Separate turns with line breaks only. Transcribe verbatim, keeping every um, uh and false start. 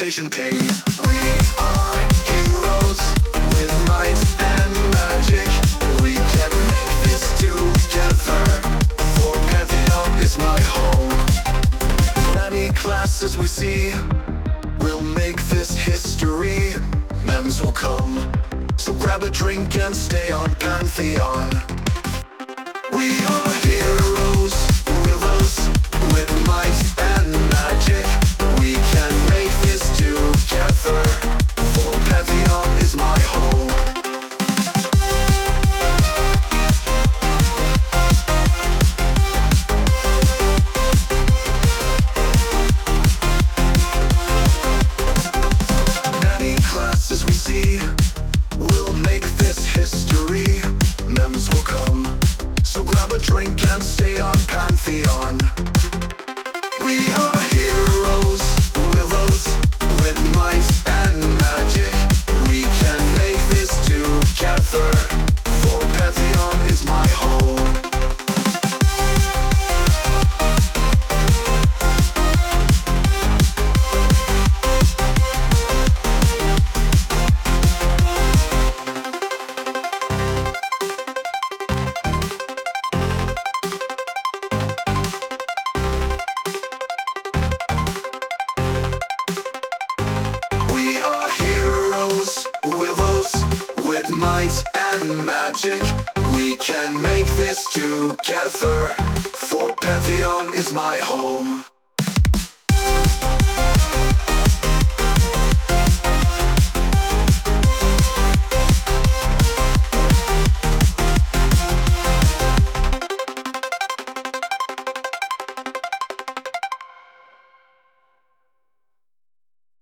reputation paid. We are heroes with might and magic. We can make this together, for Pantheon is my home. Many classes we see will make this history. Mems will come, so grab a drink and stay on Pantheon. We are heroes, heroes with might and magic. We can make this together, for Pantheon is my home. Many classes we see will make this history. Mems will come, so grab a drink and stay on Pantheon. We are heroes, heroes with might and magic. We can make this together, for Pantheon is my home. We are heroes, heroes with might and magic.